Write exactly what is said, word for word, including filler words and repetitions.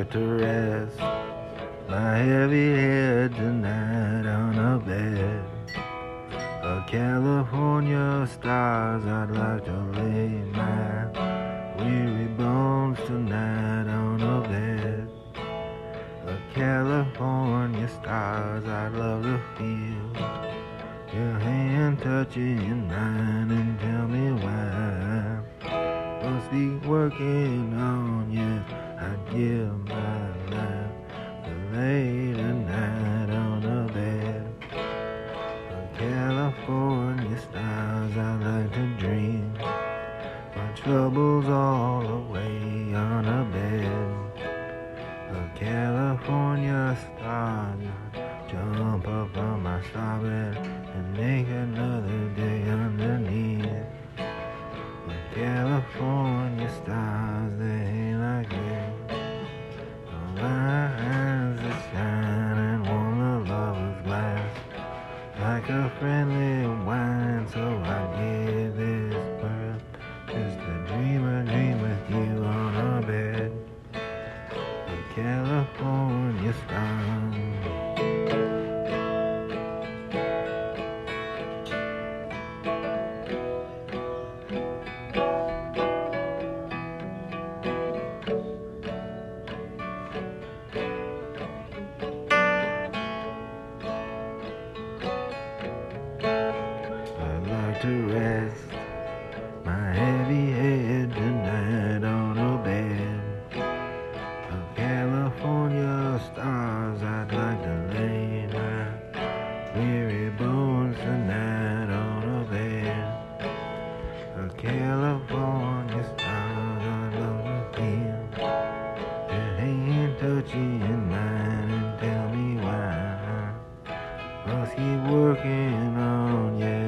like to rest my heavy head tonight on a bed of California stars. I'd like to lay my weary bones tonight on a bed of California stars. I'd love to feel your hand touching mine and tell me why must be working on. Yes, I'd give my life to lay tonight on a bed of California stars. I like to dream my troubles all away on a bed of California stars. Jump up on my starboard and make another day underneath the California stars. They ain't like me. My eyes are shining, warm the lover's glass like a friendly wine. So I give this world just a dream, a dream with you on a bed of California stars. To rest my heavy head tonight on a bed of California stars. I'd like to lay my weary bones tonight on a bed of California stars. I'd love to feel your hand touching mine and tell me why must keep working on. Yeah,